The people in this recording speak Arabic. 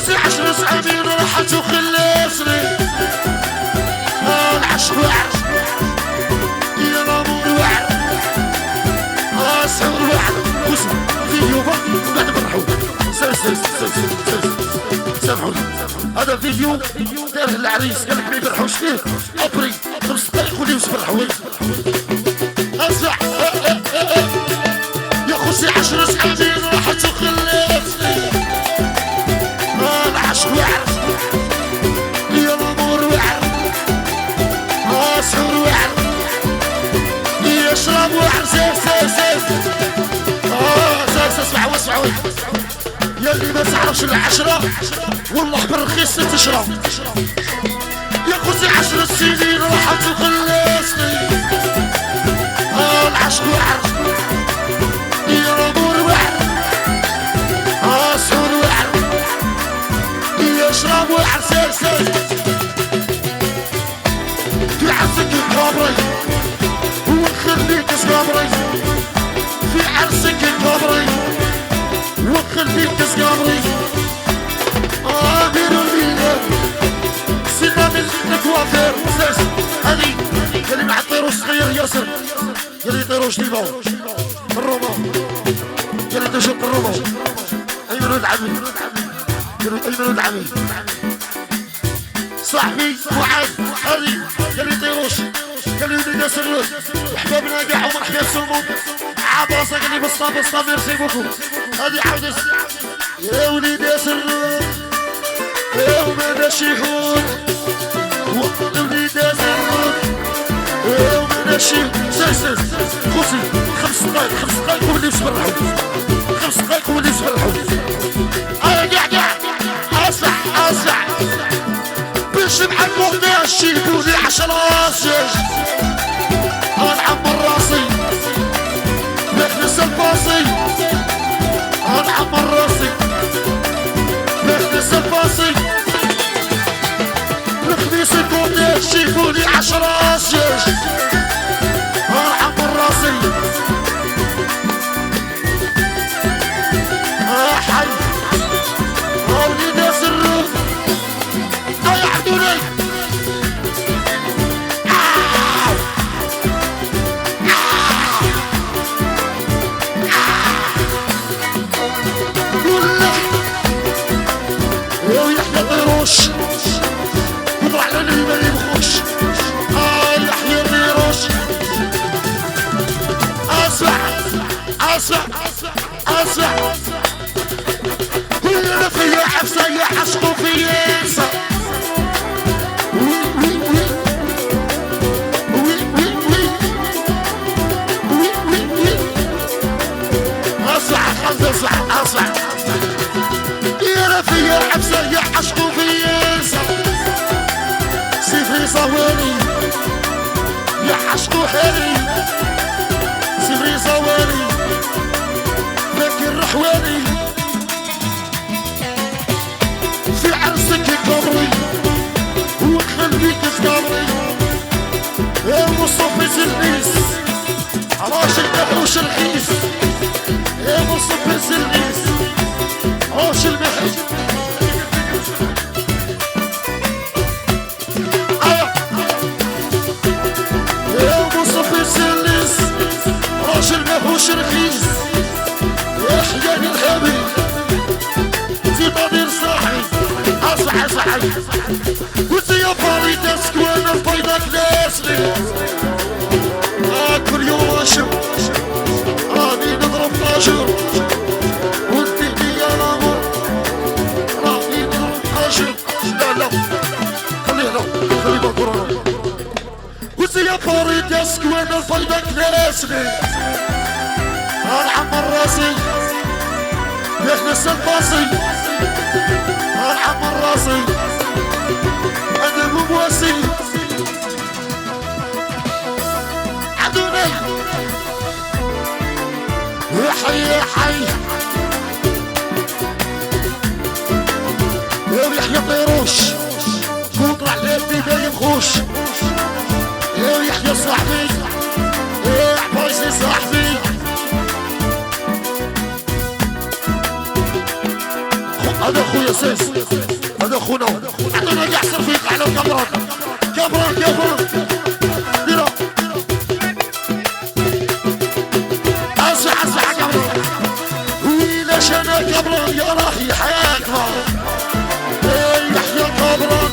خوزي 10 سنين راحت وخلصني العشق وعر يا لامور وعر سحور وعر خوزي فيديو بعد مرحو سامحوني هذا فيديو داره العريس قال لك ما يبرحوش فيه ابري 5 دقايق ولي يسبرحوا اسمع يا خوزي 10 سنين راحت وخلصني العشق وعر يا لامور وعر سحور وعر يشرب وعر سيف اسمعوا يا اللي ما تعرفش العشرة والله بالرخيص تشرب يا خوزي 10 سنين راحت وخلصني العشق وعر يا لامور وعر سحور وعر يشرب وعر سيف في عرسك الكبري ونخليك صبري في عرسك الكبري ونخليك صبري ديروا الميلاد سينا من الكوافير هذي اللي مع الطيروش صغير ياسر اللي طيروش ليباو الروما اللي تشق الروما ايمن ولد عمي ايمن ولد عمي صاحبي معاذ هذي اللي طيروش قال لي وليد ياسر وحبابنا كاع ومرحبا بسلمون عباصه قال لي بسطه ميرسي بوكو هذه عاود يا وليد ياسر يا وماذا شيحون وليد ياسر يا وماذا شيحون سير خوزي 5 دقايق وولي يسبرحوا 5 دقايق وولي يسبرحوا كاع اسمع باش نعمر ناس يجيبولي 10 راسج نعمر راسي نخلص الباصي نعمر راسي نخلص الباصي نخلص الكوناش يجيبولي 10 راسج نعمر راسي حي وليد ياسر ضيعتوني وضع لنا ما يبخوش يحيى النيروش اسمع كلنا فيا حفصة يحشقوا فيا اسمع يا فيا حفصة يحشقوا فيا سيفري صواني يحشقوا حالي سيفري صواني فاكر رحواني في عرسك كبري وخليك صبري يا مصطفى زليس عراش الكبروش رخيص يا مصطفى زليس عاش المحج المهوش رخيص يحيى الهبي في ضمير صاحي اسمع قلت يا فريد اسكوانا بيضاك ناسني كل يوم اشم راني نضرب طاجور وانتي يا لامور راني نضرب طاجور لا خلي بكورونا قلت يا فريد اسكوانا بيضاك ناسني نعمر راسي يخلص الباصي نعمر راسي انا مبواسي عدوني حي يا يحيى طيروش وطلع لي باين خوش يا يحيى صاحبي يا عبايسي صاحبي هذا خويا سيس، هذا خونا. عطونا كاع صرفيق على كبران كبران كبران. ديرا عسى عسى كبران. ويلاش انا كبران يا راهي حياك